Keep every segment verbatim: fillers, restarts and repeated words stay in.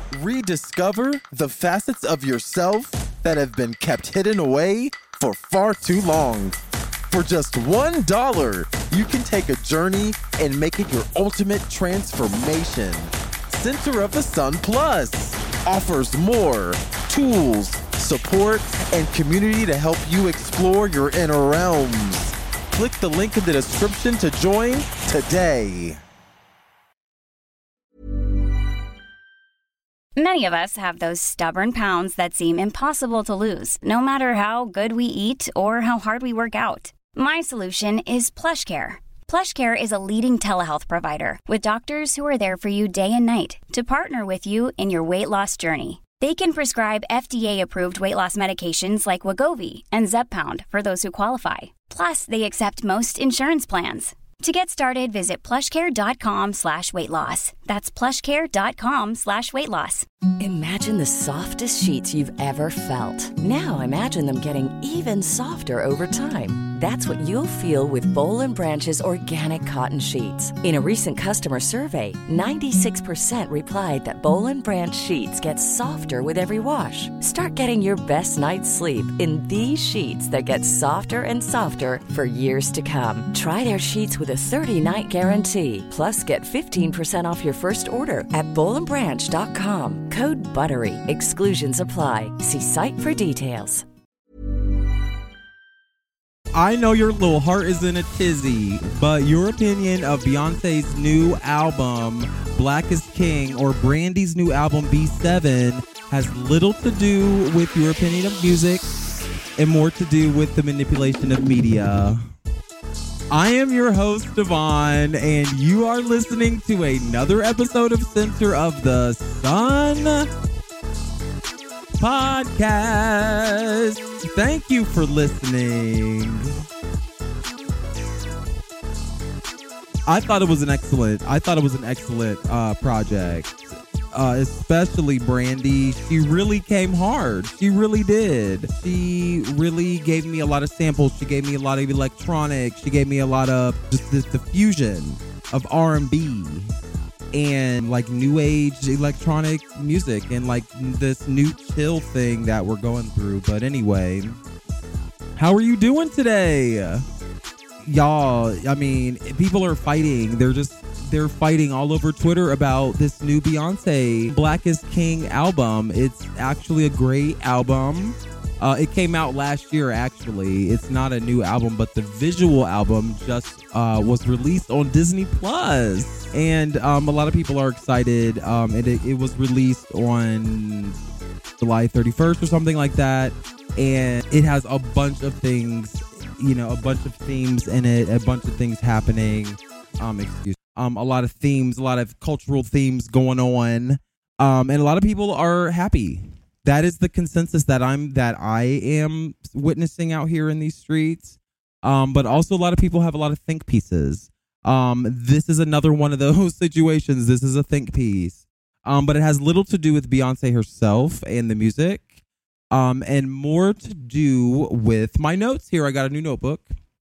Rediscover the facets of yourself that have been kept hidden away for far too long. For just one dollar, you can take a journey and make it your ultimate transformation. Center of the Sun Plus offers more tools, support, and community to help you explore your inner realms. Click the link in the description to join today. Many of us have those stubborn pounds that seem impossible to lose, no matter how good we eat or how hard we work out. My solution is PlushCare. PlushCare is a leading telehealth provider with doctors who are there for you day and night to partner with you in your weight loss journey. They can prescribe F D A-approved weight loss medications like Wegovy and Zepbound for those who qualify. Plus, they accept most insurance plans. To get started, visit plushcare.com slash weight loss. That's plushcare.com slash weight loss. Imagine the softest sheets you've ever felt. Now imagine them getting even softer over time. That's what you'll feel with Boll and Branch's organic cotton sheets. In a recent customer survey, ninety-six percent replied that Boll and Branch sheets get softer with every wash. Start getting your best night's sleep in these sheets that get softer and softer for years to come. Try their sheets with a thirty-night guarantee. Plus, get fifteen percent off your first order at boll and branch dot com. Code BUTTERY. Exclusions apply. See site for details. I know your little heart is in a tizzy, but your opinion of Beyonce's new album, Black is King, or Brandy's new album, B seven, has little to do with your opinion of music and more to do with the manipulation of media. I am your host, Devon, and you are listening to another episode of Center of the Sun podcast. Thank you for listening. I thought it was an excellent, I thought it was an excellent uh, project. Uh, especially Brandy. She really came hard. She really did. She really gave me a lot of samples. She gave me a lot of electronic. She gave me a lot of just this diffusion of R and B and like new age electronic music and like this new chill thing that we're going through. But anyway, how are you doing today? Y'all, I mean, people are fighting. They're just They're fighting all over Twitter about this new Beyonce Black is King album. It's actually a great album. Uh, it came out last year, actually. It's not a new album, but the visual album just uh, was released on Disney Plus. And um, a lot of people are excited. Um, and it, it was released on July thirty-first or something like that. And it has a bunch of things, you know, a bunch of themes in it, a bunch of things happening. Um, excuse Um, a lot of themes, a lot of cultural themes going on, um, and a lot of people are happy. That is the consensus that I'm that I am witnessing out here in these streets. Um, but also a lot of people have a lot of think pieces. Um, this is another one of those situations. This is a think piece, um, but it has little to do with Beyonce herself and the music, um, and more to do with my notes here. I got a new notebook.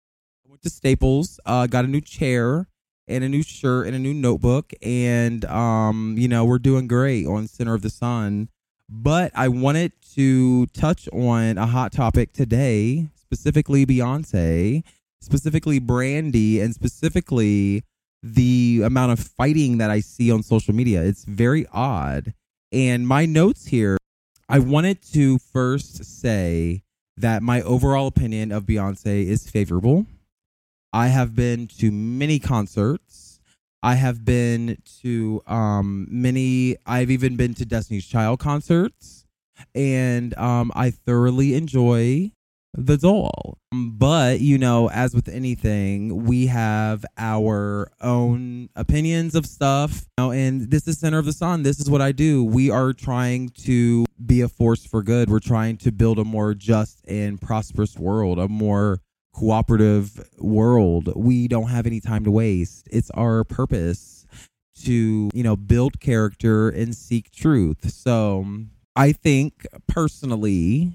I went to Staples. Uh, got a new chair. And a new shirt and a new notebook. And, um, you know, we're doing great on Center of the Sun. But I wanted to touch on a hot topic today, specifically Beyonce, specifically Brandy, and specifically the amount of fighting that I see on social media. It's very odd. And my notes here, I wanted to first say that my overall opinion of Beyonce is favorable. I have been to many concerts. I have been to um, many, I've even been to Destiny's Child concerts. And um, I thoroughly enjoy the doll. But, you know, as with anything, we have our own opinions of stuff. You know, and this is Center of the Sun. This is what I do. We are trying to be a force for good. We're trying to build a more just and prosperous world, a more cooperative world. We don't have any time to waste. It's our purpose to, you know, build character and seek truth. So I think personally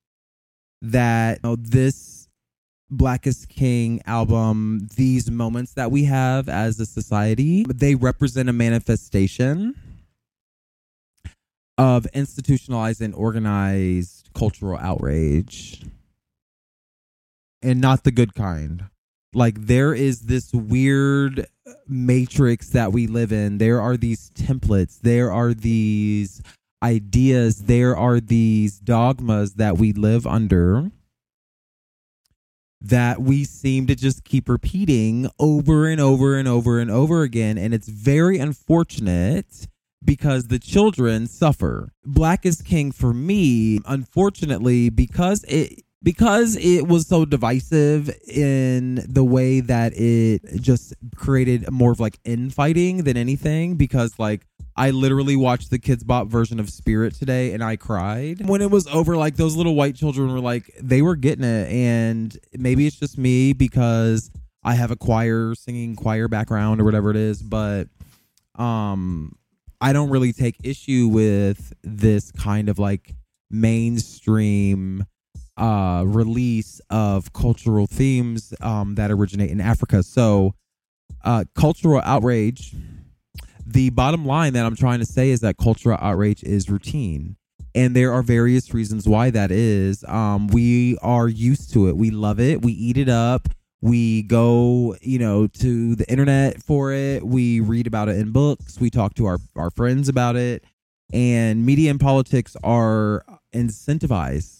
that, you know, this Black is King album, these moments that we have as a society, they represent a manifestation of institutionalized and organized cultural outrage. And not the good kind. Like, there is this weird matrix that we live in. There are these templates. There are these ideas. There are these dogmas that we live under that we seem to just keep repeating over and over and over and over again. And it's very unfortunate because the children suffer. Black is King for me, unfortunately, because it because it was so divisive in the way that it just created more of like infighting than anything. Because like I literally watched the Kids Bop version of Spirit today and I cried when it was over. Like those little white children were like, they were getting it. And maybe it's just me because I have a choir singing choir background or whatever it is. But um, I don't really take issue with this kind of like mainstream uh, release of cultural themes um, that originate in Africa. So uh, cultural outrage. The bottom line that I'm trying to say is that cultural outrage is routine. And there are various reasons why that is. Um, we are used to it. We love it. We eat it up. We go, you know, to the internet for it. We read about it in books. We talk to our, our friends about it. And media and politics are incentivized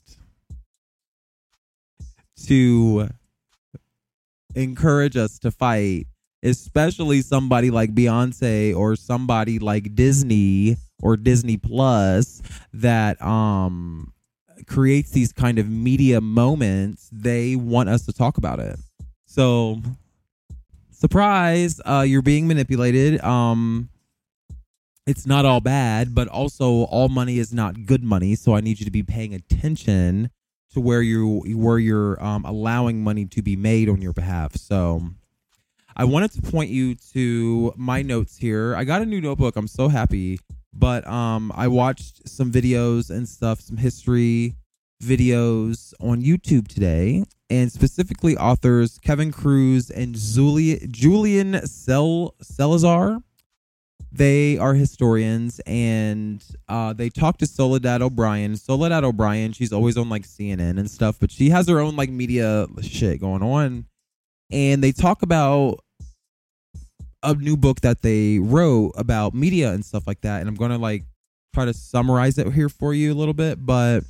to encourage us to fight, especially somebody like Beyonce or somebody like Disney or Disney Plus that um, creates these kind of media moments. They want us to talk about it. So, surprise, uh, you're being manipulated. Um, it's not all bad, but also all money is not good money. So I need you to be paying attention to where you where you're um, allowing money to be made on your behalf. So I wanted to point you to my notes here. I got a new notebook. I'm so happy. But um, I watched some videos and stuff, some history videos on YouTube today. And specifically authors Kevin Cruz and Zuli- Julian Sel- Salazar. They are historians, and uh, they talked to Soledad O'Brien. Soledad O'Brien, she's always on like C N N and stuff, but she has her own like media shit going on. And they talk about a new book that they wrote about media and stuff like that. And I'm going to like try to summarize it here for you a little bit, but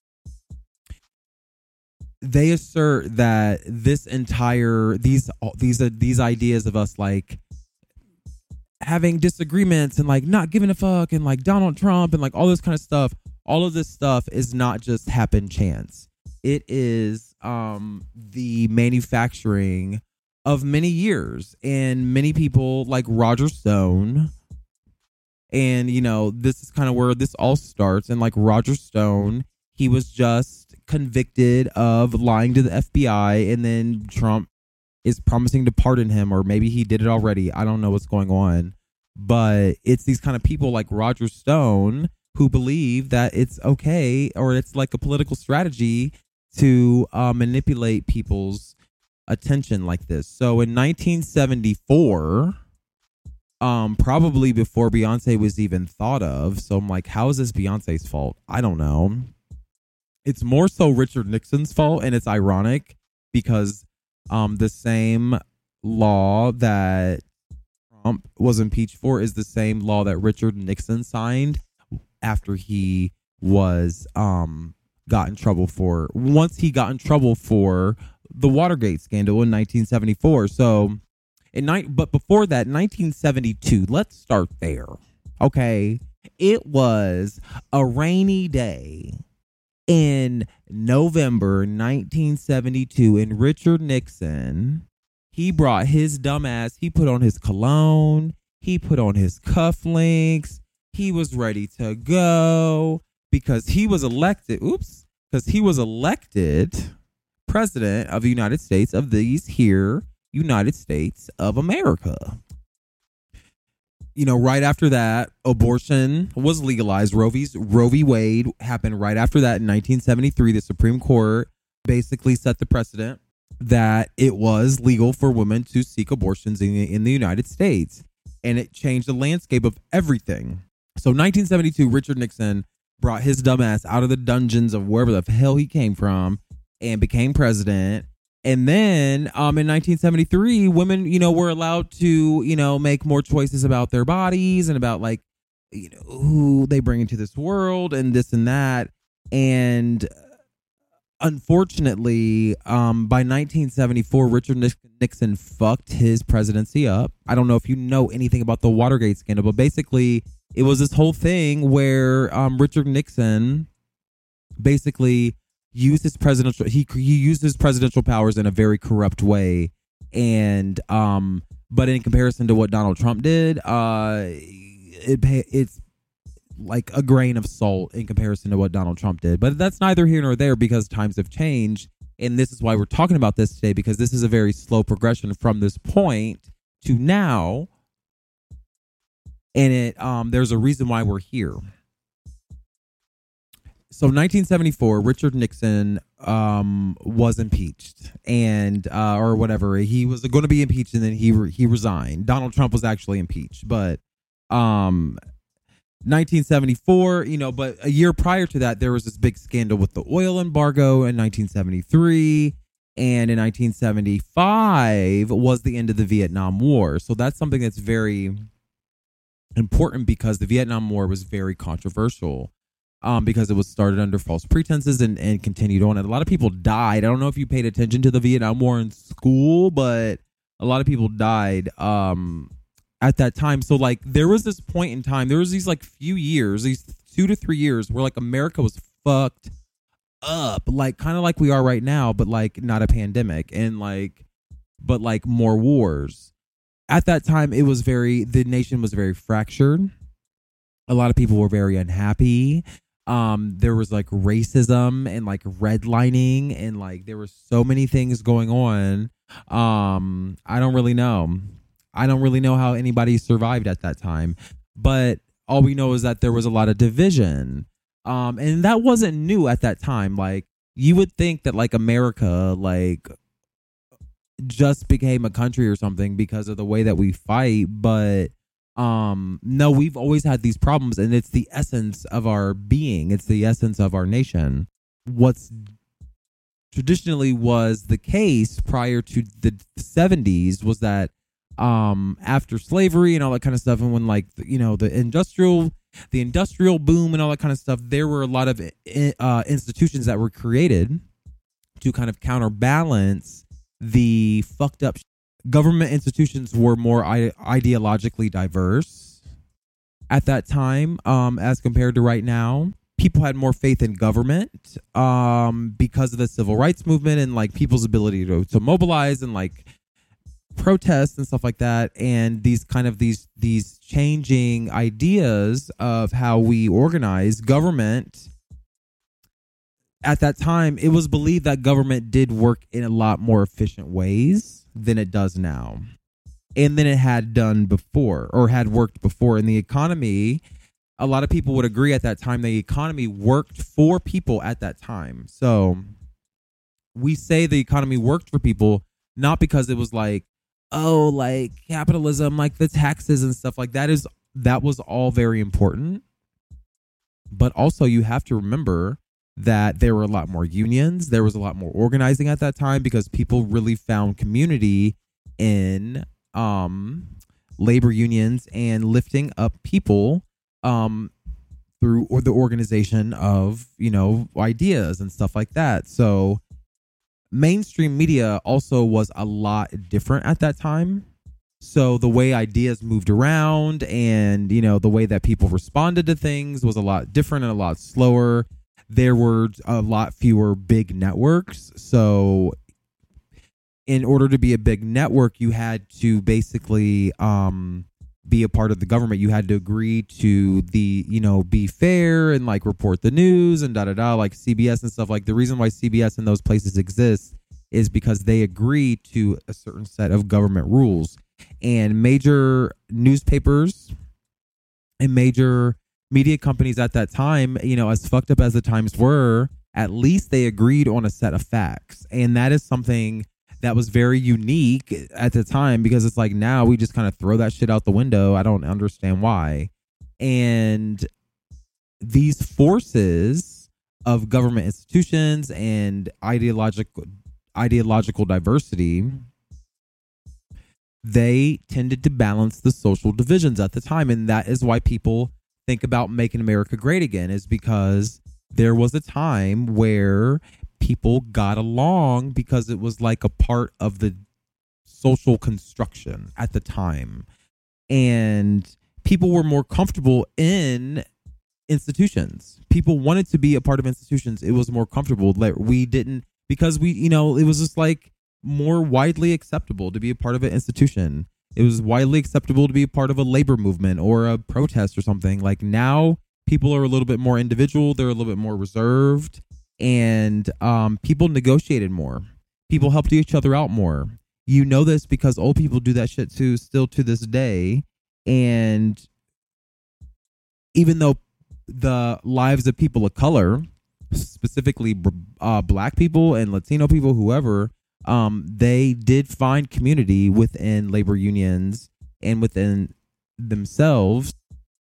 they assert that this entire, these, these, uh, these ideas of us like having disagreements and like not giving a fuck and like Donald Trump and like all this kind of stuff, all of this stuff is not just happen chance. It is um, the manufacturing of many years and many people like Roger Stone. And, you know, this is kind of where this all starts. And like Roger Stone, he was just convicted of lying to the F B I, and then Trump is promising to pardon him, or maybe he did it already. I don't know what's going on. But it's these kind of people like Roger Stone who believe that it's okay, or it's like a political strategy to uh, manipulate people's attention like this. So in nineteen seventy-four, um, probably before Beyonce was even thought of. So I'm like, how is this Beyonce's fault? I don't know. It's more so Richard Nixon's fault, and it's ironic because um, the same law that Trump was impeached for is the same law that Richard Nixon signed after he was um, got in trouble for, once he got in trouble for the Watergate scandal in nineteen seventy-four. So, in ni- but before that, nineteen seventy-two, let's start there. Okay. It was a rainy day in November nineteen seventy-two, and Richard Nixon, he brought his dumb ass, he put on his cologne, he put on his cufflinks, he was ready to go because he was elected, oops, because he was elected president of the United States of these here United States of America. You know, right after that, abortion was legalized. Roe v. Roe v. Wade happened right after that in nineteen seventy-three. The Supreme Court basically set the precedent that it was legal for women to seek abortions in, in the United States. And it changed the landscape of everything. So nineteen seventy-two, Richard Nixon brought his dumb ass out of the dungeons of wherever the hell he came from and became president. And then um, in nineteen seventy-three, women, you know, were allowed to, you know, make more choices about their bodies and about like, you know, who they bring into this world and this and that. And unfortunately, um, by nineteen seventy-four, Richard Nixon fucked his presidency up. I don't know if you know anything about the Watergate scandal, but basically it was this whole thing where um, Richard Nixon basically used his presidential he he used his presidential powers in a very corrupt way, and um, but in comparison to what Donald Trump did, uh, it it's like a grain of salt in comparison to what Donald Trump did. But that's neither here nor there because times have changed. And this is why we're talking about this today, because this is a very slow progression from this point to now. And it um, there's a reason why we're here. So nineteen seventy-four, Richard Nixon um, was impeached and uh, or whatever. He was going to be impeached and then he re- he resigned. Donald Trump was actually impeached, but um nineteen seventy-four, you know, but a year prior to that, there was this big scandal with the oil embargo in nineteen seventy-three. And in nineteen seventy-five was the end of the Vietnam War. So that's something that's very important because the Vietnam War was very controversial um, because it was started under false pretenses and, and continued on. And a lot of people died. I don't know if you paid attention to the Vietnam War in school, but a lot of people died um at that time. So like there was this point in time, there was these like few years, these two to three years where like America was fucked up, like kind of like we are right now, but like not a pandemic and like, but like more wars. At that time, it was very, the nation was very fractured. A lot of people were very unhappy. Um, there was like racism and like redlining and like there were so many things going on. Um, I don't really know. I don't really know how anybody survived at that time, but all we know is that there was a lot of division. Um, and that wasn't new at that time. Like you would think that like America, like just became a country or something because of the way that we fight. But um, no, we've always had these problems and it's the essence of our being. It's the essence of our nation. What's traditionally was the case prior to the seventies was that um after slavery and all that kind of stuff, and when like you know the industrial the industrial boom and all that kind of stuff, there were a lot of uh institutions that were created to kind of counterbalance the fucked up sh- government institutions were more I- ideologically diverse at that time um as compared to right now. People had more faith in government um because of the civil rights movement and like people's ability to, to mobilize and like protests and stuff like that, and these kind of these these changing ideas of how we organize government. At that time, it was believed that government did work in a lot more efficient ways than it does now, and than it had done before or had worked before. In the economy, a lot of people would agree at that time the economy worked for people at that time. So we say the economy worked for people not because it was like, oh, like capitalism, like the taxes and stuff like that is that was all very important. But also you have to remember that there were a lot more unions. There was a lot more organizing at that time because people really found community in um, labor unions and lifting up people um, through or the organization of, you know, ideas and stuff like that. So mainstream media also was a lot different at that time. So the way ideas moved around and, you know, the way that people responded to things was a lot different and a lot slower. There were a lot fewer big networks. So in order to be a big network, you had to basically um, be a part of the government. You had to agree to the, you know, be fair and like report the news and da da da, like C B S and stuff. Like the reason why C B S and those places exist is because they agree to a certain set of government rules. And major newspapers and major media companies at that time, you know, as fucked up as the times were, at least they agreed on a set of facts. And that is something that was very unique at the time, because it's like now we just kind of throw that shit out the window. I don't understand why. And these forces of government institutions and ideological ideological diversity, they tended to balance the social divisions at the time. And that is why people think about making America great again, is because there was a time where people got along because it was like a part of the social construction at the time. And people were more comfortable in institutions. People wanted to be a part of institutions. It was more comfortable. Like we didn't, because we, you know, it was just like more widely acceptable to be a part of an institution. It was widely acceptable to be a part of a labor movement or a protest or something. Like now people are a little bit more individual. They're a little bit more reserved, and um, people negotiated more. People helped each other out more. You know this because old people do that shit too, still to this day. And even though the lives of people of color, specifically uh, black people and Latino people, whoever, um, they did find community within labor unions and within themselves.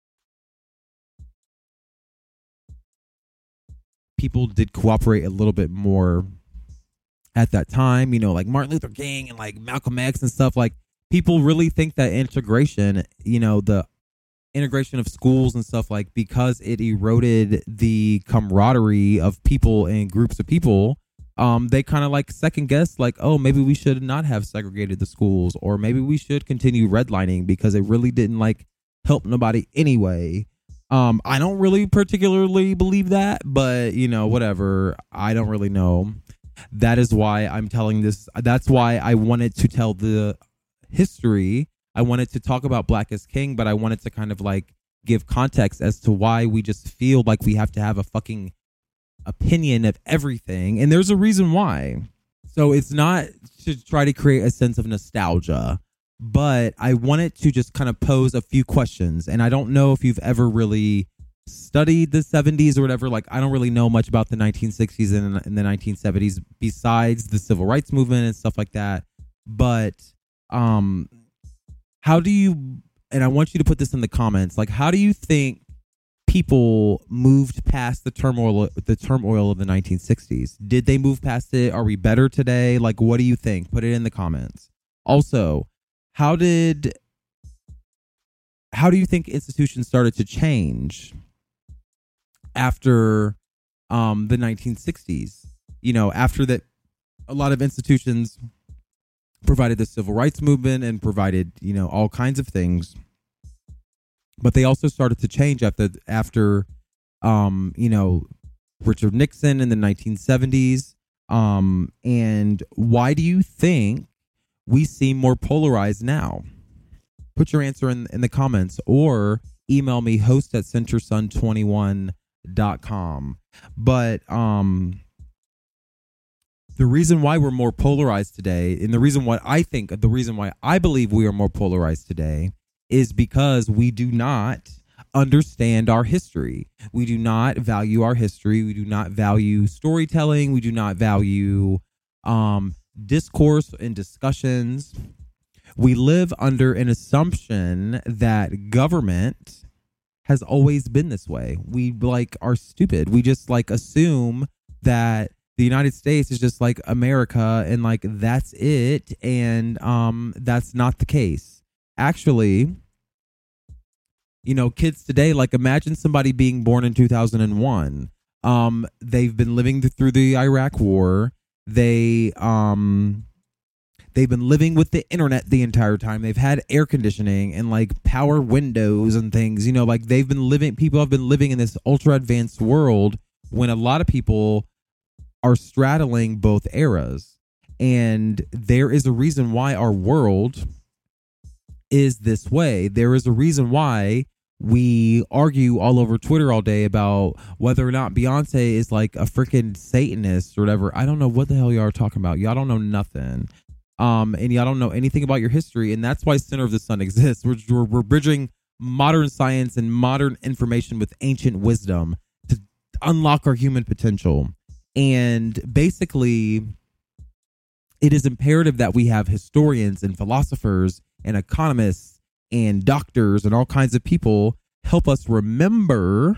People did cooperate a little bit more at that time, you know, like Martin Luther King and like Malcolm X and stuff. Like people really think that integration, you know, the integration of schools and stuff, like because it eroded the camaraderie of people and groups of people, um, they kind of like second guess, like, oh, maybe we should not have segregated the schools, or maybe we should continue redlining because it really didn't like help nobody anyway. Um, I don't really particularly believe that, but you know, whatever. I don't really know. That is why I'm telling this. That's why I wanted to tell the history. I wanted to talk about Black is King, but I wanted to kind of like give context as to why we just feel like we have to have a fucking opinion of everything. And there's a reason why. So it's not to try to create a sense of nostalgia, but I wanted to just kind of pose a few questions. And I don't know if you've ever really studied the seventies or whatever. Like, I don't really know much about the nineteen sixties and, and the nineteen seventies besides the civil rights movement and stuff like that. But um, how do you, and I want you to put this in the comments, like, how do you think people moved past the turmoil, the turmoil of the nineteen sixties? Did they move past it? Are we better today? Like, what do you think? Put it in the comments. Also, how did, how do you think institutions started to change after um, the nineteen sixties? You know, after that, a lot of institutions provided the civil rights movement and provided, you know, all kinds of things. But they also started to change after, after um, you know, Richard Nixon in the nineteen seventies. Um, and why do you think we seem more polarized now? Put your answer in, in the comments, or email me, host at centersun twenty-one dot com. But um, the reason why we're more polarized today, and the reason why I think, the reason why I believe we are more polarized today, is because we do not understand our history. We do not value our history. We do not value storytelling. We do not value um, discourse and discussions. We live under an assumption that government has always been this way. We like are stupid. We just like assume that the United States is just like America and like that's it. And um, that's not the case. Actually, you know, kids today, like imagine somebody being born in two thousand one. Um, they've been living through the Iraq War. They um, they've been living with the internet the entire time. They've had air conditioning and like power windows and things. You know, like they've been living. People have been living in this ultra advanced world when a lot of people are straddling both eras. And there is a reason why our world is this way. There is a reason why we argue all over Twitter all day about whether or not Beyonce is like a freaking Satanist or whatever. I don't know what the hell y'all are talking about. Y'all don't know nothing. Um, and y'all don't know anything about your history. And that's why Center of the Sun exists. We're, we're, we're bridging modern science and modern information with ancient wisdom to unlock our human potential. And basically, it is imperative that we have historians and philosophers and economists and doctors and all kinds of people help us remember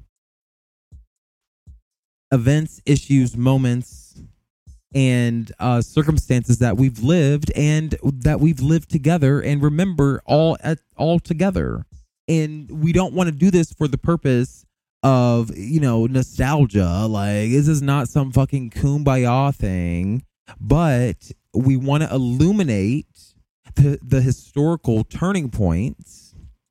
events, issues, moments, and uh, circumstances that we've lived and that we've lived together and remember all at all together. And we don't want to do this for the purpose of, you know, nostalgia. Like, this is not some fucking kumbaya thing, but we want to illuminate the, the historical turning points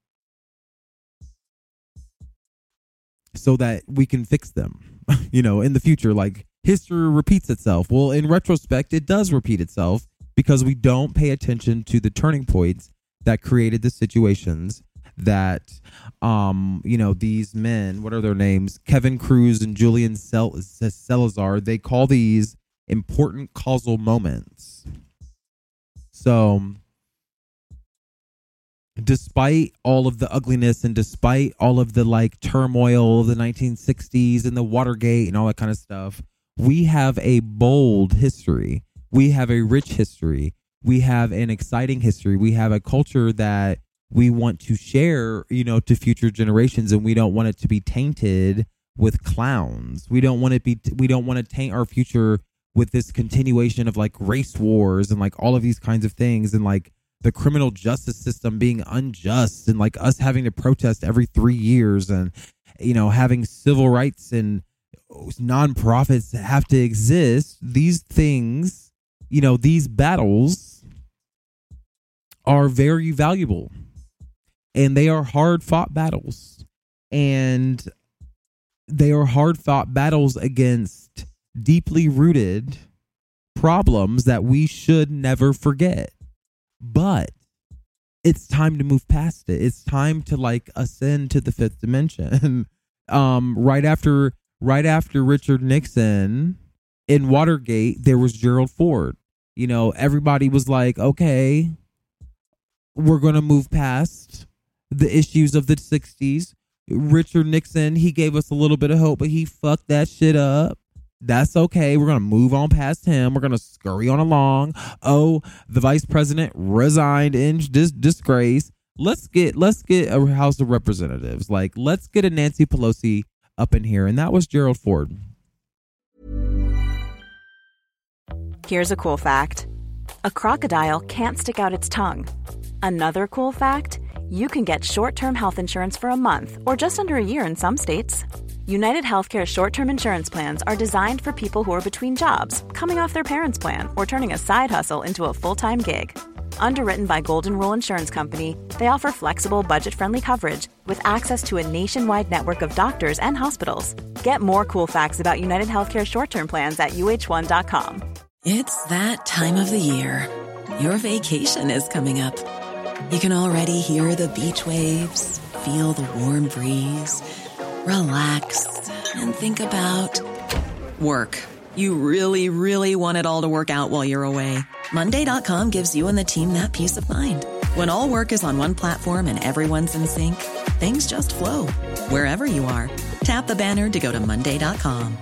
so that we can fix them, you know, in the future. Like, history repeats itself. Well, in retrospect, it does repeat itself because we don't pay attention to the turning points that created the situations that, um, you know, these men, what are their names? Kevin Cruz and Julian Sel- Salazar, they call these important causal moments. So, despite all of the ugliness and despite all of the like turmoil of the nineteen sixties and the Watergate and all that kind of stuff, we have a bold history. We have a rich history. We have an exciting history. We have a culture that we want to share, you know, to future generations, and we don't want it to be tainted with clowns. We don't want it be. We don't want to taint our future with this continuation of like race wars and like all of these kinds of things, and like the criminal justice system being unjust, and like us having to protest every three years, and you know, having civil rights and nonprofits have to exist. These things, you know, these battles are very valuable. And they are hard fought battles. And they are hard fought battles against deeply rooted problems that we should never forget. But it's time to move past it. It's time to like ascend to the fifth dimension. um, right after right after Richard Nixon in Watergate, there was Gerald Ford. You know, everybody was like, okay, we're going to move past the issues of the sixties. Richard Nixon, he gave us a little bit of hope, but he fucked that shit up. That's okay. We're going to move on past him. We're going to scurry on along. Oh, the vice president resigned in dis- disgrace. Let's get let's get a House of Representatives. Like, let's get a Nancy Pelosi up in here. And that was Gerald Ford. Here's a cool fact. A crocodile can't stick out its tongue. Another cool fact, you can get short-term health insurance for a month or just under a year in some states. United Healthcare short-term insurance plans are designed for people who are between jobs, coming off their parents' plan, or turning a side hustle into a full-time gig. Underwritten by Golden Rule Insurance Company, they offer flexible, budget-friendly coverage with access to a nationwide network of doctors and hospitals. Get more cool facts about United Healthcare short-term plans at U H one dot com. It's that time of the year. Your vacation is coming up. You can already hear the beach waves, feel the warm breeze, relax, and think about work. You really, really want it all to work out while you're away. Monday dot com gives you and the team that peace of mind. When all work is on one platform and everyone's in sync, things just flow. Wherever you are, tap the banner to go to Monday dot com.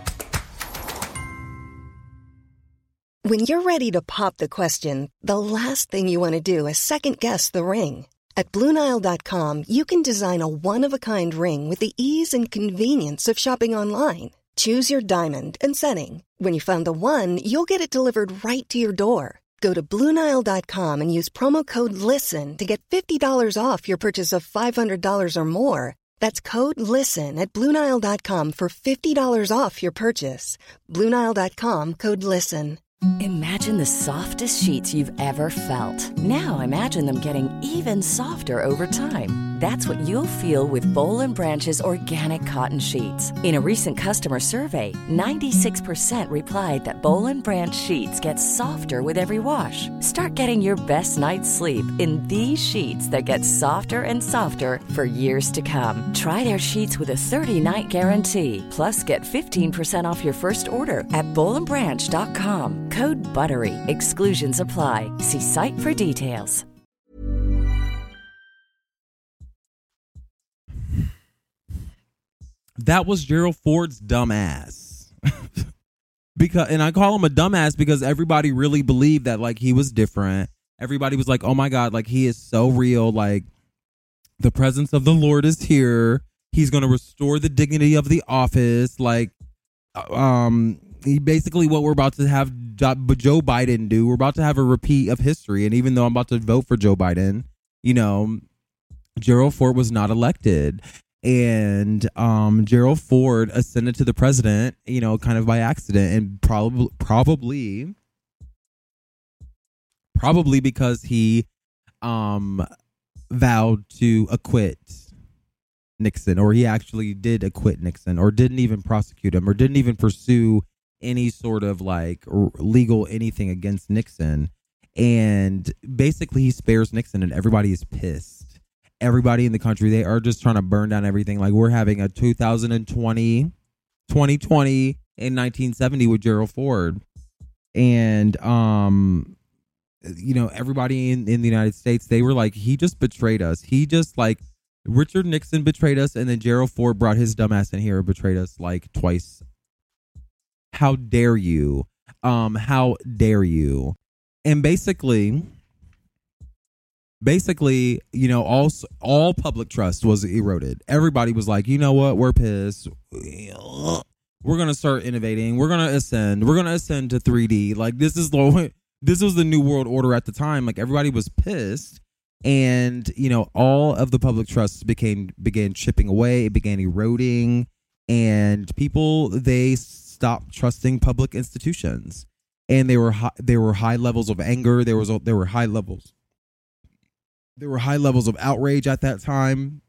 When you're ready to pop the question, the last thing you want to do is second-guess the ring. At Blue Nile dot com, you can design a one-of-a-kind ring with the ease and convenience of shopping online. Choose your diamond and setting. When you find the one, you'll get it delivered right to your door. Go to Blue Nile dot com and use promo code LISTEN to get fifty dollars off your purchase of five hundred dollars or more. That's code LISTEN at Blue Nile dot com for fifty dollars off your purchase. Blue Nile dot com, code LISTEN. Imagine the softest sheets you've ever felt. Now imagine them getting even softer over time. That's what you'll feel with Boll and Branch's organic cotton sheets. In a recent customer survey, ninety-six percent replied that Boll and Branch sheets get softer with every wash. Start getting your best night's sleep in these sheets that get softer and softer for years to come. Try their sheets with a thirty-night guarantee. Plus, get fifteen percent off your first order at boll and branch dot com. Code BUTTERY. Exclusions apply. See site for details. That was Gerald Ford's dumbass. because, and I call him a dumbass because everybody really believed that like he was different. Everybody was like, oh my God, like he is so real. Like the presence of the Lord is here. He's going to restore the dignity of the office. Like, um, he basically what we're about to have Joe Biden do. We're about to have a repeat of history. And even though I'm about to vote for Joe Biden, you know, Gerald Ford was not elected. And um, Gerald Ford ascended to the president, you know, kind of by accident, and probably, probably, probably because he um, vowed to acquit Nixon, or he actually did acquit Nixon, or didn't even prosecute him, or didn't even pursue any sort of like legal anything against Nixon. And basically, he spares Nixon, and everybody is pissed. Everybody in the country, they are just trying to burn down everything. Like, we're having a two thousand twenty, twenty twenty in nineteen seventy with Gerald Ford. And, um, you know, everybody in, in the United States, they were like, he just betrayed us. He just, like, Richard Nixon betrayed us, and then Gerald Ford brought his dumbass in here and betrayed us, like, twice. How dare you? Um, how dare you? And basically... Basically, you know, all all public trust was eroded. Everybody was like, you know what? We're pissed. We're gonna start innovating. We're gonna ascend. We're gonna ascend to three D. Like, this is the this was the new world order at the time. Like, everybody was pissed, and you know, all of the public trust became began chipping away. It began eroding, and people, they stopped trusting public institutions, and they were high, there were high levels of anger. There was there were high levels. There were high levels of outrage at that time.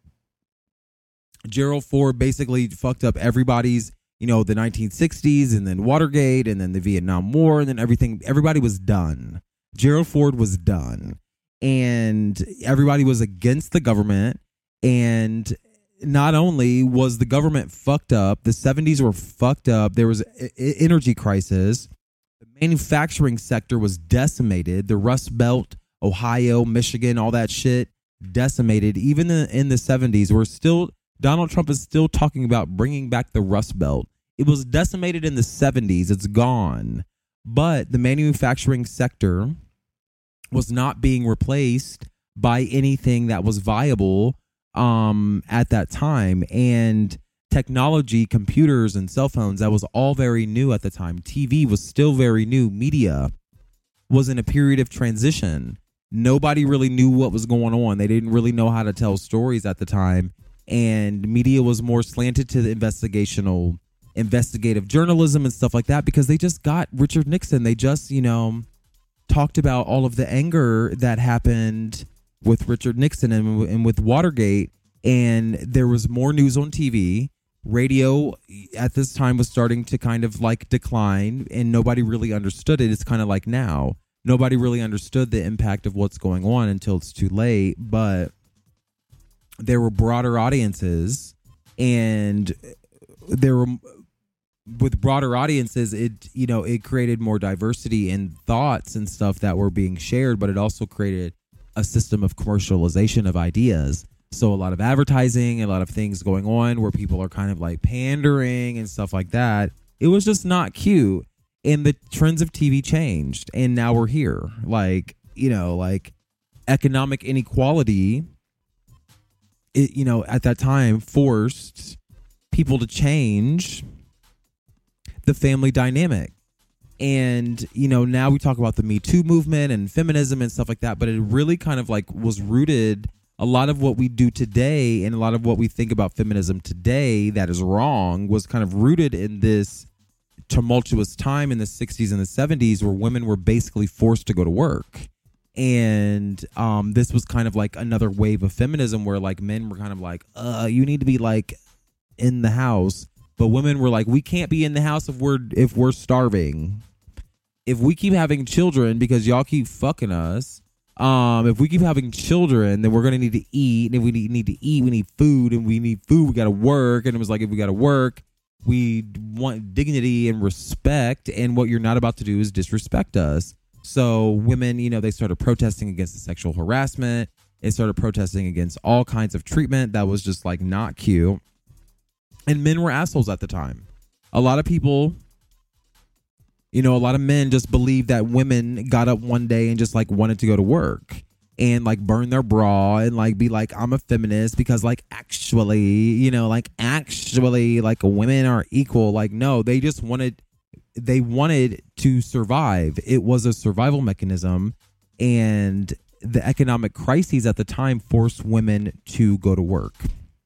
Gerald Ford basically fucked up everybody's, you know, the nineteen sixties, and then Watergate, and then the Vietnam War, and then everything. Everybody was done. Gerald Ford was done. And everybody was against the government. And not only was the government fucked up, the seventies were fucked up. There was an energy crisis. The manufacturing sector was decimated. The Rust Belt, Ohio, Michigan, all that shit decimated. Even in, in the seventies, we're still, Donald Trump is still talking about bringing back the Rust Belt. It was decimated in the seventies. It's gone. But the manufacturing sector was not being replaced by anything that was viable um, at that time. And technology, computers and cell phones, that was all very new at the time. T V was still very new. Media was in a period of transition. Nobody really knew what was going on. They didn't really know how to tell stories at the time. And media was more slanted to the investigational, investigative journalism and stuff like that, because they just got Richard Nixon. They just, you know, talked about all of the anger that happened with Richard Nixon and, and with Watergate. And there was more news on T V. Radio at this time was starting to kind of like decline, and nobody really understood it. It's kind of like now. Nobody really understood the impact of what's going on until it's too late. But there were broader audiences, and there were with broader audiences, it, you know, it created more diversity in thoughts and stuff that were being shared, but it also created a system of commercialization of ideas. So a lot of advertising, a lot of things going on where people are kind of like pandering and stuff like that. It was just not cute. And the trends of T V changed, and now we're here. Like, you know, like economic inequality, it, you know, at that time forced people to change the family dynamic. And, you know, now we talk about the Me Too movement and feminism and stuff like that, but it really kind of like was rooted, a lot of what we do today and a lot of what we think about feminism today that is wrong was kind of rooted in this tumultuous time in the sixties and the seventies where women were basically forced to go to work. And um, this was kind of like another wave of feminism where like men were kind of like, uh, you need to be like in the house. But women were like, we can't be in the house if we're if we're starving. If we keep having children because y'all keep fucking us, um, if we keep having children, then we're gonna need to eat. And if we need, need to eat, we need food, and we need food, we gotta work. And it was like, if we gotta work, we want dignity and respect. And what you're not about to do is disrespect us. So women, you know, they started protesting against the sexual harassment. They started protesting against all kinds of treatment that was just like not cute. And men were assholes at the time. A lot of people, you know, a lot of men just believed that women got up one day and just like wanted to go to work. and like burn their bra and like be like, I'm a feminist because like actually, you know, like actually like women are equal. Like, no, they just wanted, they wanted to survive. It was a survival mechanism, and the economic crises at the time forced women to go to work.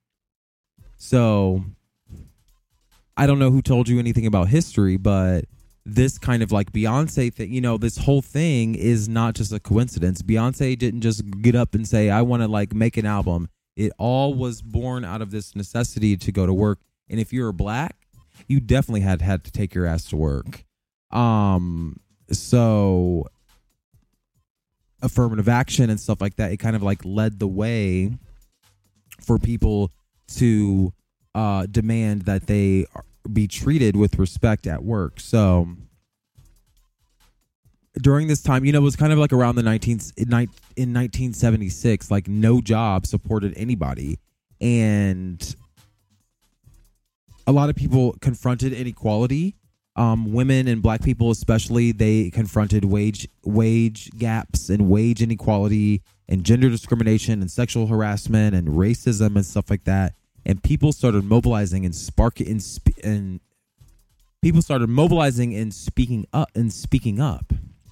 So I don't know who told you anything about history, but this kind of like Beyonce thing, you know, this whole thing is not just a coincidence. Beyonce didn't just get up and say, I want to like make an album. It all was born out of this necessity to go to work. And if you're black, you definitely had had to take your ass to work. Um, so affirmative action and stuff like that, it kind of like led the way for people to uh, demand that they be treated with respect at work. So during this time, you know, it was kind of like around the nineteenth in nineteen seventy-six, like no job supported anybody, and a lot of people confronted inequality. Um, women and black people especially, they confronted wage wage gaps and wage inequality and gender discrimination and sexual harassment and racism and stuff like that. And people started mobilizing and sparking and, sp- and people started mobilizing and speaking up and speaking up.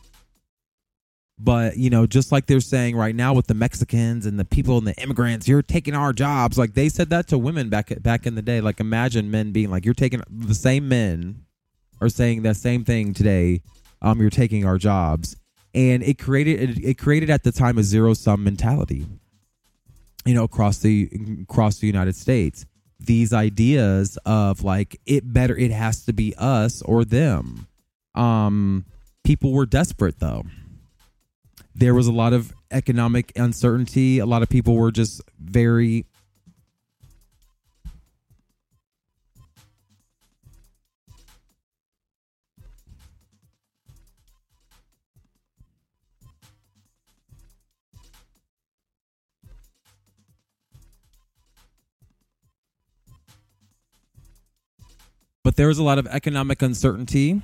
But, you know, just like they're saying right now with the Mexicans and the people and the immigrants, you're taking our jobs. Like they said that to women back back in the day. Like imagine men being like, you're taking, the same men are saying that same thing today. Um, you're taking our jobs. And it created it, it created at the time a zero sum mentality, you know, across the across the United States. These ideas of like it better it has to be us or them. Um, people were desperate though. There was a lot of economic uncertainty. A lot of people were just very But there was a lot of economic uncertainty.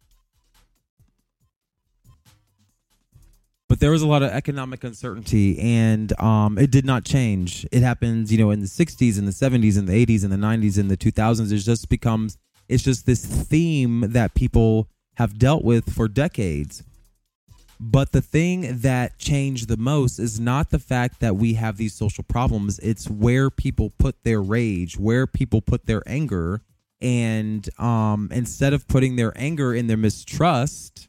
But there was a lot of economic uncertainty, and um, it did not change. It happens, you know, in the sixties, in the seventies, in the eighties, in the nineties, in the two thousands. It just becomes, it's just this theme that people have dealt with for decades. But the thing that changed the most is not the fact that we have these social problems. It's where people put their rage, where people put their anger. And um, instead of putting their anger in their mistrust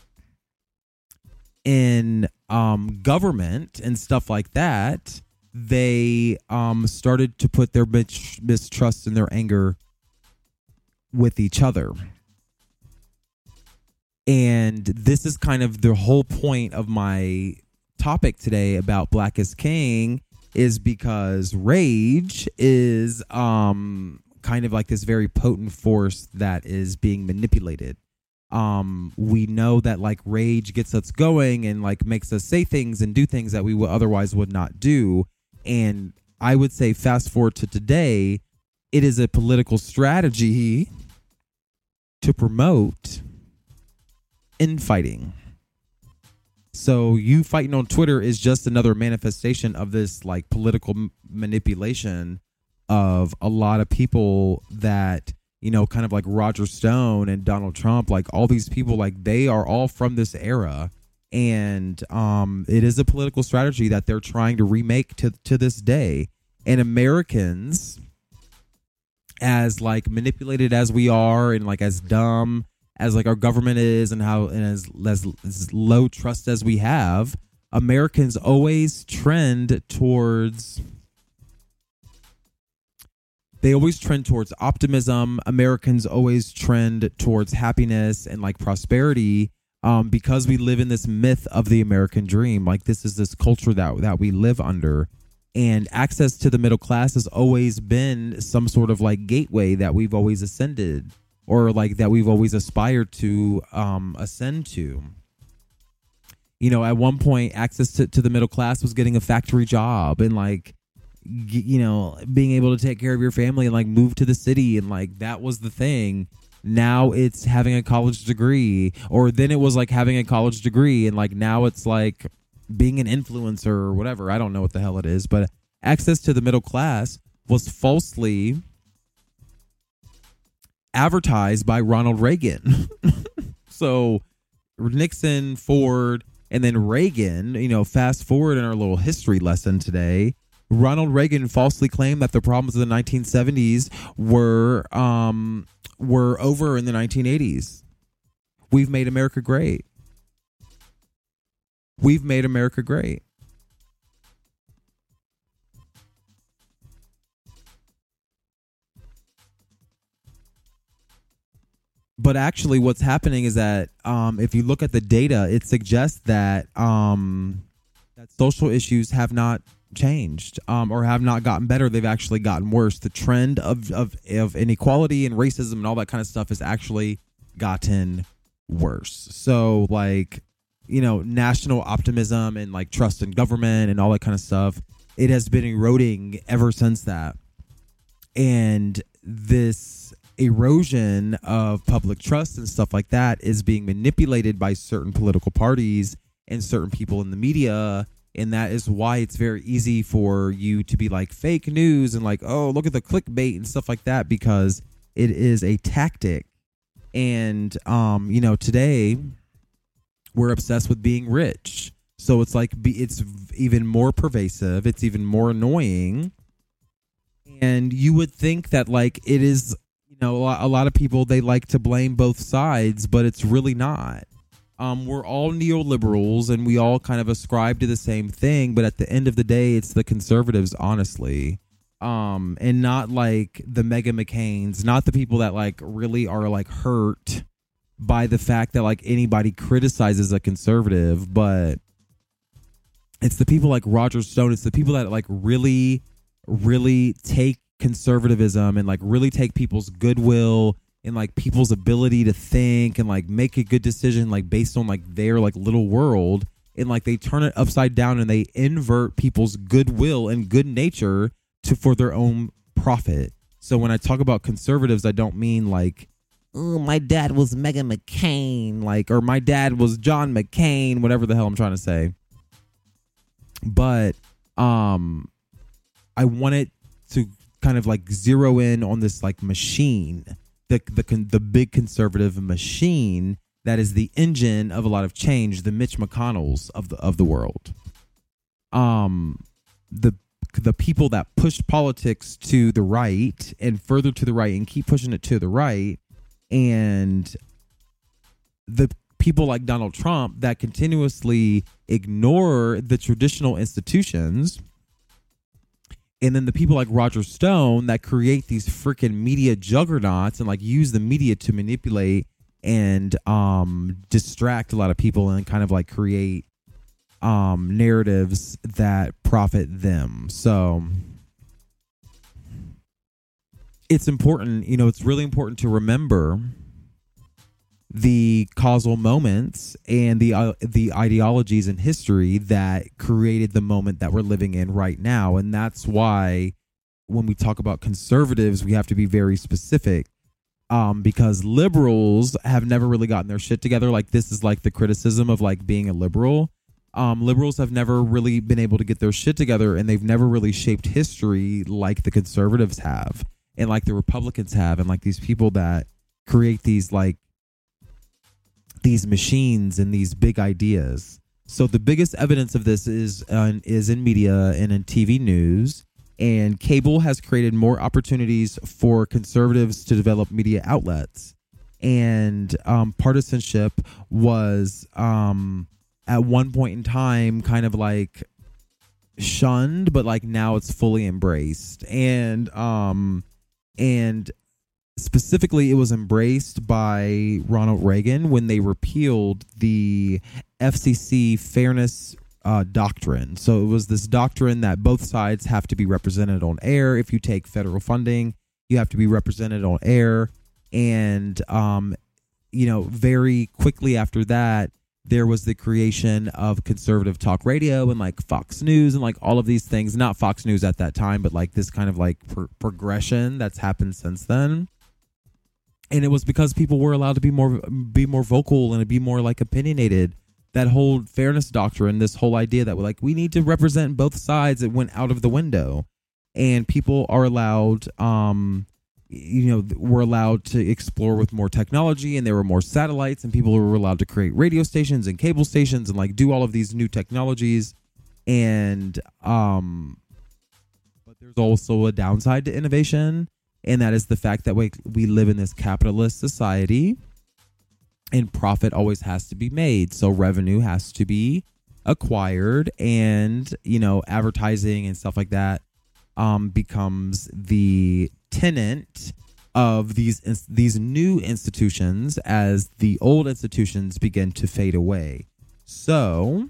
in um, government and stuff like that, they um, started to put their mis- mistrust and their anger with each other. And this is kind of the whole point of my topic today about Black is King, is because rage is um, kind of like this very potent force that is being manipulated. Um, we know that like rage gets us going and like makes us say things and do things that we would otherwise would not do. And I would say fast forward to today, it is a political strategy to promote infighting. So you fighting on Twitter is just another manifestation of this like political m- manipulation of a lot of people that, you know, kind of like Roger Stone and Donald Trump, like all these people, like they are all from this era. And um, it is a political strategy that they're trying to remake to, to this day. And Americans, as like manipulated as we are and like as dumb as like our government is and how and as, as, as low trust as we have, Americans always trend towards... They always trend towards optimism. Americans always trend towards happiness and like prosperity um, because we live in this myth of the American dream. Like this is this culture that, that we live under, and access to the middle class has always been some sort of like gateway that we've always ascended or like that we've always aspired to um, ascend to. You know, at one point, access to, to the middle class was getting a factory job and like, you know, being able to take care of your family and like move to the city, and like that was the thing. Now it's having a college degree, or then it was like having a college degree, and like now it's like being an influencer or whatever. I don't know what the hell it is, but access to the middle class was falsely advertised by Ronald Reagan. So Nixon, Ford, and then Reagan, you know, fast forward in our little history lesson today, Ronald Reagan falsely claimed that the problems of the nineteen seventies were um, were over in the nineteen eighties. We've made America great. We've made America great. But actually what's happening is that um, if you look at the data, it suggests that um, that social issues have not changed um, or have not gotten better. They've actually gotten worse. The trend of, of, of inequality and racism and all that kind of stuff has actually gotten worse. So like, you know, national optimism and like trust in government and all that kind of stuff, it has been eroding ever since that. And this erosion of public trust and stuff like that is being manipulated by certain political parties and certain people in the media. And that is why it's very easy for you to be like fake news and like, oh, look at the clickbait and stuff like that, because it is a tactic. And, um, you know, today we're obsessed with being rich. So it's like, it's even more pervasive. It's even more annoying. And you would think that like it is, you know, a lot, a lot of people, they like to blame both sides, but it's really not. Um, we're all neoliberals and we all kind of ascribe to the same thing. But at the end of the day, it's the conservatives, honestly. Um, and not like the Meghan McCains, not the people that like really are like hurt by the fact that like anybody criticizes a conservative, but it's the people like Roger Stone. It's the people that like really, really take conservatism and like really take people's goodwill and like people's ability to think and like make a good decision like based on like their like little world, and like they turn it upside down and they invert people's goodwill and good nature to for their own profit. So when I talk about conservatives, I don't mean like, oh, my dad was Meghan McCain, like, or my dad was John McCain, whatever the hell I'm trying to say. But um, I wanted to kind of like zero in on this like machine, the the the big conservative machine that is the engine of a lot of change, the Mitch McConnells of the of the world. Um, the the people that push politics to the right and further to the right and keep pushing it to the right, and the people like Donald Trump that continuously ignore the traditional institutions, and then the people like Roger Stone that create these freaking media juggernauts and like use the media to manipulate and um, distract a lot of people and kind of like create um, narratives that profit them. So it's important, you know, it's really important to remember the causal moments and the uh, the ideologies in history that created the moment that we're living in right now. And that's why when we talk about conservatives, we have to be very specific, um, because liberals have never really gotten their shit together. Like, this is like the criticism of like being a liberal. Um, liberals have never really been able to get their shit together, and they've never really shaped history like the conservatives have and like the Republicans have, and like these people that create these like these machines and these big ideas. So the biggest evidence of this is uh, is in media and in T V news, and cable has created more opportunities for conservatives to develop media outlets. And um, partisanship was um, at one point in time kind of like shunned, but like now it's fully embraced. And um, and specifically, it was embraced by Ronald Reagan when they repealed the F C C fairness uh, doctrine. So it was this doctrine that both sides have to be represented on air. If you take federal funding, you have to be represented on air. And, um, you know, very quickly after that, there was the creation of conservative talk radio and like Fox News and like all of these things. Not Fox News at that time, but like this kind of like pro- progression that's happened since then. And it was because people were allowed to be more be more vocal and be more like opinionated that whole fairness doctrine, this whole idea that we're like, we need to represent both sides, it went out of the window. And people are allowed, um, you know, were allowed to explore with more technology, and there were more satellites, and people were allowed to create radio stations and cable stations and like do all of these new technologies. And um, but there's also a downside to innovation, and that is the fact that we we live in this capitalist society, and profit always has to be made. So revenue has to be acquired, and you know, advertising and stuff like that um, becomes the tenant of these these new institutions as the old institutions begin to fade away. So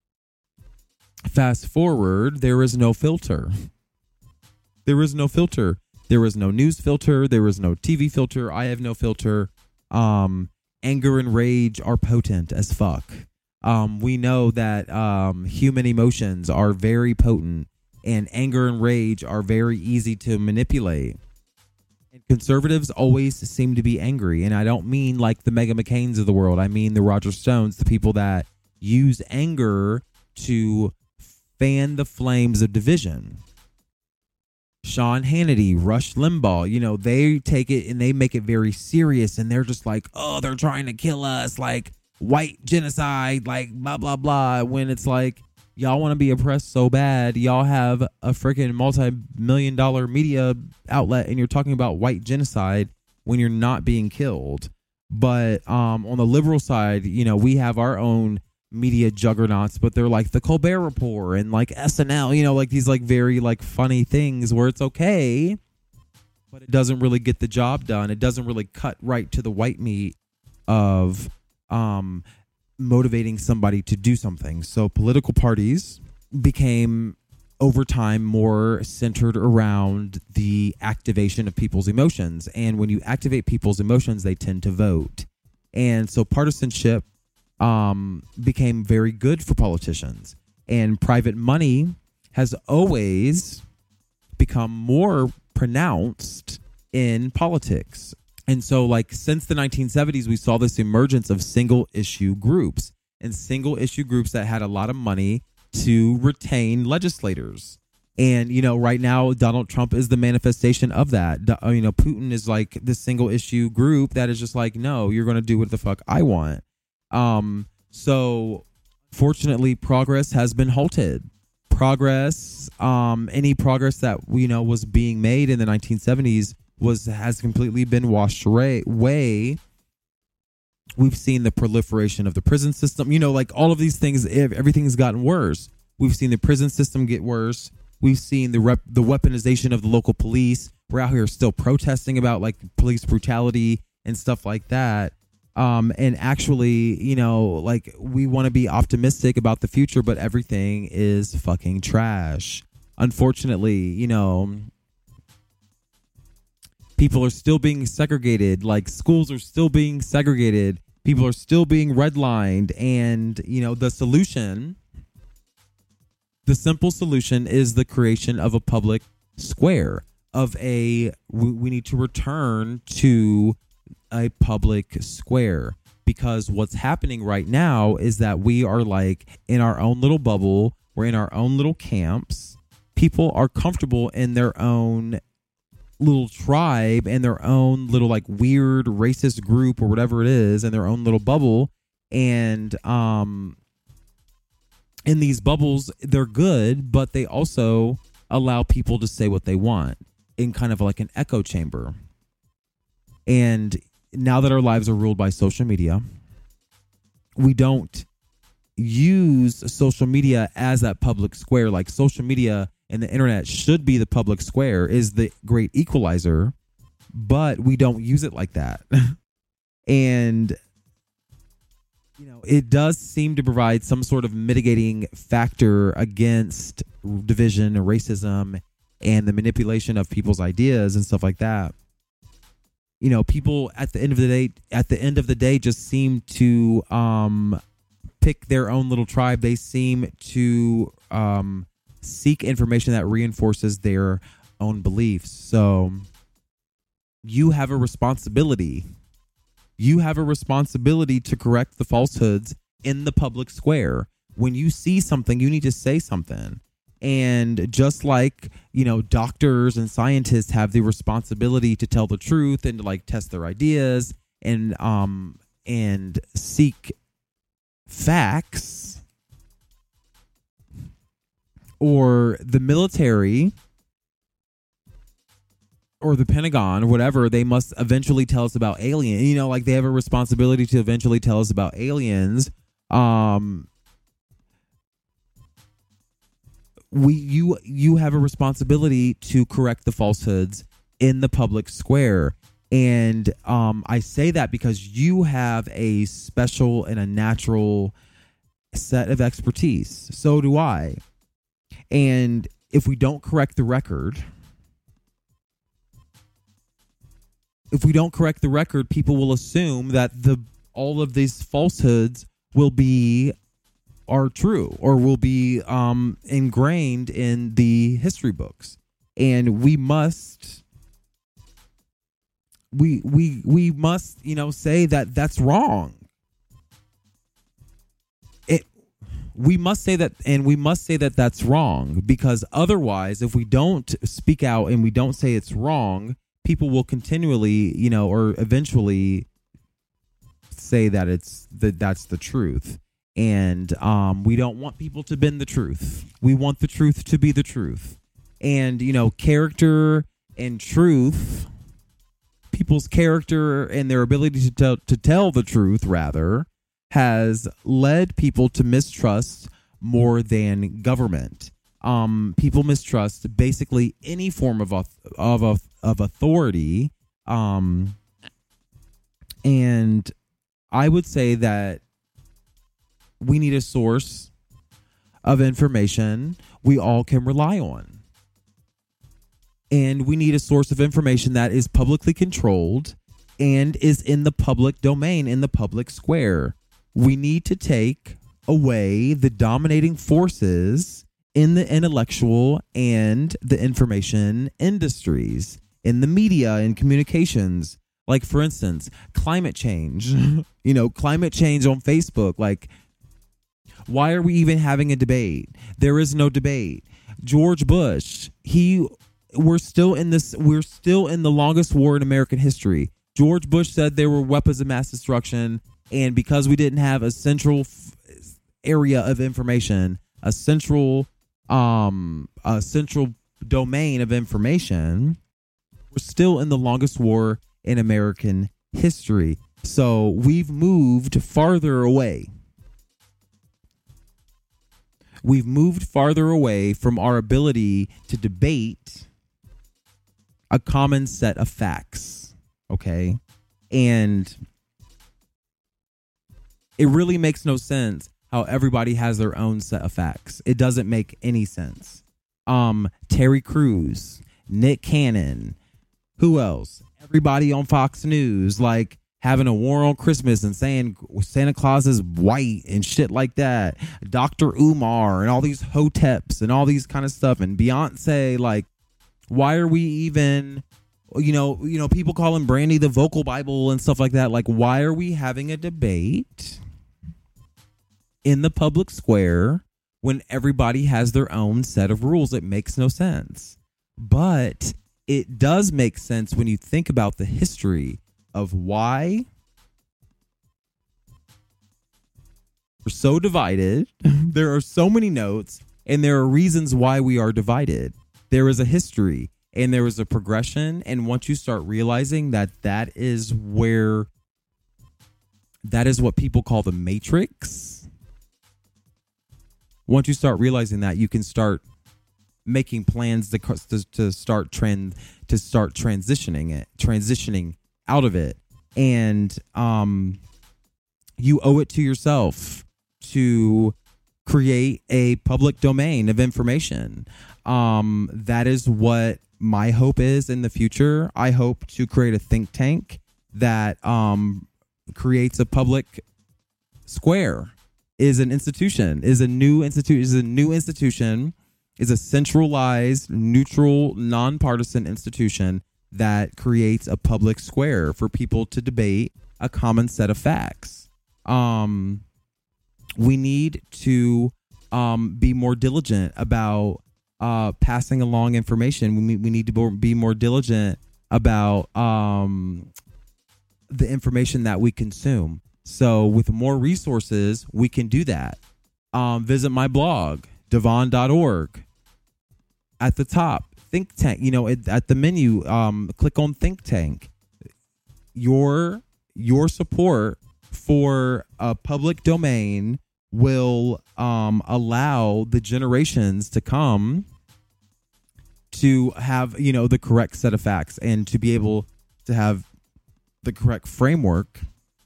fast forward, there is no filter. There is no filter. There is no news filter. There is no T V filter. I have no filter. Um, anger and rage are potent as fuck. Um, we know that um, human emotions are very potent, and anger and rage are very easy to manipulate. And conservatives always seem to be angry. And I don't mean like the Meghan McCains of the world. I mean the Roger Stones, the people that use anger to fan the flames of division. Sean Hannity, Rush Limbaugh, you know, they take it and they make it very serious, and they're just like, oh, they're trying to kill us, like white genocide, like blah, blah, blah. When it's like, y'all want to be oppressed so bad, y'all have a freaking multi-million dollar media outlet, and you're talking about white genocide when you're not being killed. But um, on the liberal side, you know, we have our own media juggernauts, but they're like the Colbert Report and like S N L, you know, like these like very like funny things where it's okay, but it doesn't really get the job done. It doesn't really cut right to the white meat of um, motivating somebody to do something. So political parties became over time more centered around the activation of people's emotions. And when you activate people's emotions, they tend to vote. And so partisanship um, became very good for politicians. And private money has always become more pronounced in politics. And so, like, since the nineteen seventies, we saw this emergence of single issue groups and single issue groups that had a lot of money to retain legislators. And, you know, right now, Donald Trump is the manifestation of that. You know, Putin is like this single issue group that is just like, no, you're going to do what the fuck I want. Um, so fortunately, progress has been halted. Progress, um, any progress that, you know, was being made in the nineteen seventies was has completely been washed away. We've seen the proliferation of the prison system. You know, like all of these things, everything's gotten worse. We've seen the prison system get worse. We've seen the rep, the weaponization of the local police. We're out here still protesting about like police brutality and stuff like that. Um, and actually, you know, like we want to be optimistic about the future, but everything is fucking trash. Unfortunately, you know, people are still being segregated, like schools are still being segregated. People are still being redlined. And, you know, the solution, the simple solution is the creation of a public square, of a, we, we need to return to a public square, because what's happening right now is that we are like in our own little bubble. We're in our own little camps. People are comfortable in their own little tribe and their own little like weird racist group or whatever it is, in their own little bubble. And um in these bubbles, they're good, but they also allow people to say what they want in kind of like an echo chamber. And now that our lives are ruled by social media, we don't use social media as that public square. Like social media and the internet should be the public square, is the great equalizer, but we don't use it like that. And, you know, it does seem to provide some sort of mitigating factor against division and racism and the manipulation of people's ideas and stuff like that. You know, people at the end of the day, at the end of the day, just seem to um, pick their own little tribe. They seem to um, seek information that reinforces their own beliefs. So you have a responsibility. You have a responsibility to correct the falsehoods in the public square. When you see something, you need to say something. And just like, you know, doctors and scientists have the responsibility to tell the truth and to like test their ideas and um and seek facts, or the military or the Pentagon or whatever, they must eventually tell us about aliens. You know, like they have a responsibility to eventually tell us about aliens. Um We you you have a responsibility to correct the falsehoods in the public square. And um, I say that because you have a special and a natural set of expertise. So do I. And if we don't correct the record, if we don't correct the record, people will assume that the all of these falsehoods will be are true or will be um, ingrained in the history books. And we must, we, we, we must, you know, say that that's wrong. It, we must say that, and we must say that that's wrong, because otherwise, if we don't speak out and we don't say it's wrong, people will continually, you know, or eventually say that it's that that's the truth. And um, we don't want people to bend the truth. We want the truth to be the truth. And, you know, character and truth, people's character and their ability to tell, to tell the truth, rather, has led people to mistrust more than government. Um, people mistrust basically any form of of of authority. Um, and I would say that we need a source of information we all can rely on. And we need a source of information that is publicly controlled and is in the public domain, in the public square. We need to take away the dominating forces in the intellectual and the information industries, in the media and communications. Like, for instance, climate change. You know, climate change on Facebook, like, why are we even having a debate? There is no debate. George Bush, he, we're still in this, we're still in the longest war in American history. George Bush said there were weapons of mass destruction, and because we didn't have a central f- area of information, a central, um, a central domain of information, we're still in the longest war in American history. So we've moved farther away. We've moved farther away from our ability to debate a common set of facts, okay? And it really makes no sense how everybody has their own set of facts. It doesn't make any sense. Um, Terry Crews, Nick Cannon, who else? Everybody on Fox News, like, having a war on Christmas and saying Santa Claus is white and shit like that. Doctor Umar and all these hoteps and all these kind of stuff. And Beyonce, like, why are we even, you know, you know, people calling Brandy the vocal Bible and stuff like that. Like, why are we having a debate in the public square when everybody has their own set of rules? It makes no sense. But it does make sense when you think about the history of why we're so divided. There are so many notes, and there are reasons why we are divided. There is a history, and there is a progression, and once you start realizing that that is where, that is what people call the matrix, once you start realizing that, you can start making plans to to, to start trend to start transitioning it, transitioning out of it. And um, you owe it to yourself to create a public domain of information. Um, that is what my hope is in the future. I hope to create a think tank that um, creates a public square, is an institution, is a new institute, is a new institution, is a centralized, neutral, nonpartisan institution that creates a public square for people to debate a common set of facts. Um, we need to um, be more diligent about uh, passing along information. We, we need to be more diligent about um, the information that we consume. So with more resources, we can do that. Um, visit my blog, devon dot org. At the top, Think Tank, you know, it, at the menu, um, click on Think Tank. Your, your support for a public domain will um, allow the generations to come to have, you know, the correct set of facts and to be able to have the correct framework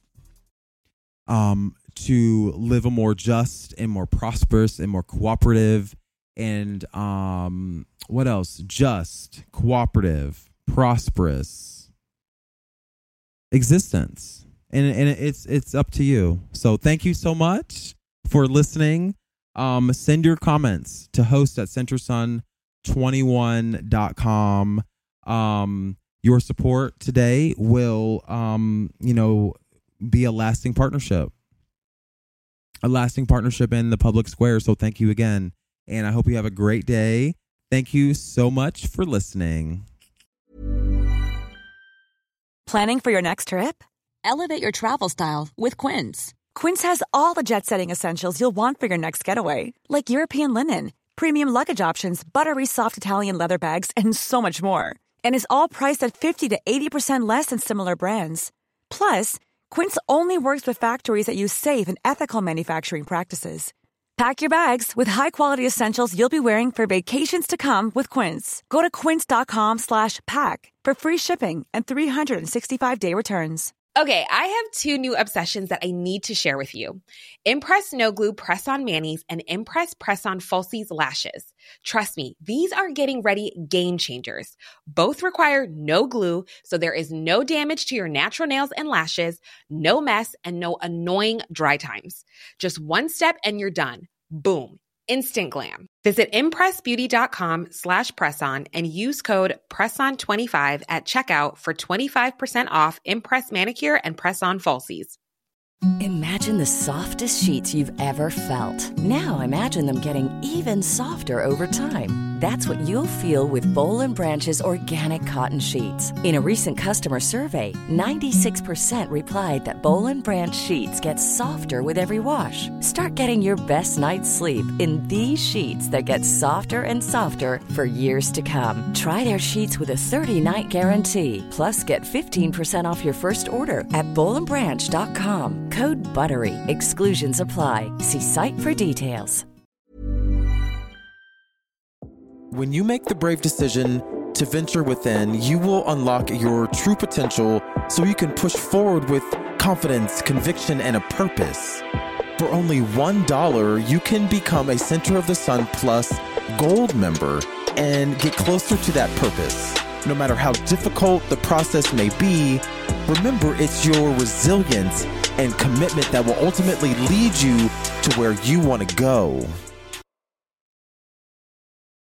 um, to live a more just and more prosperous and more cooperative and um, what else? Just, cooperative, prosperous existence. And, and it's it's up to you. So thank you so much for listening. Um, send your comments to host at centersun twenty-one dot com. Um, your support today will, um, you know, be a lasting partnership. A lasting partnership in the public square. So thank you again. And I hope you have a great day. Thank you so much for listening. Planning for your next trip? Elevate your travel style with Quince. Quince has all the jet-setting essentials you'll want for your next getaway, like European linen, premium luggage options, buttery soft Italian leather bags, and so much more. And is all priced at fifty to eighty percent less than similar brands. Plus, Quince only works with factories that use safe and ethical manufacturing practices. Pack your bags with high-quality essentials you'll be wearing for vacations to come with Quince. Go to quince.com slash pack for free shipping and three sixty-five day returns. Okay, I have two new obsessions that I need to share with you. Impress No Glue Press-On Manis and Impress Press-On Falsies Lashes. Trust me, these are getting ready game changers. Both require no glue, so there is no damage to your natural nails and lashes, no mess, and no annoying dry times. Just one step and you're done. Boom. Instant glam. Visit impressbeauty.com slash presson and use code presson twenty-five at checkout for twenty-five percent off Impress Manicure and Press-On Falsies. Imagine the softest sheets you've ever felt. Now imagine them getting even softer over time. That's what you'll feel with Boll and Branch's organic cotton sheets. In a recent customer survey, ninety-six percent replied that Boll and Branch sheets get softer with every wash. Start getting your best night's sleep in these sheets that get softer and softer for years to come. Try their sheets with a thirty-night guarantee. Plus, get fifteen percent off your first order at boll and branch dot com. Code BUTTERY. Exclusions apply. See site for details. When you make the brave decision to venture within, you will unlock your true potential so you can push forward with confidence, conviction, and a purpose. For only one dollar, you can become a Center of the Sun Plus Gold member and get closer to that purpose. No matter how difficult the process may be, remember it's your resilience and commitment that will ultimately lead you to where you want to go.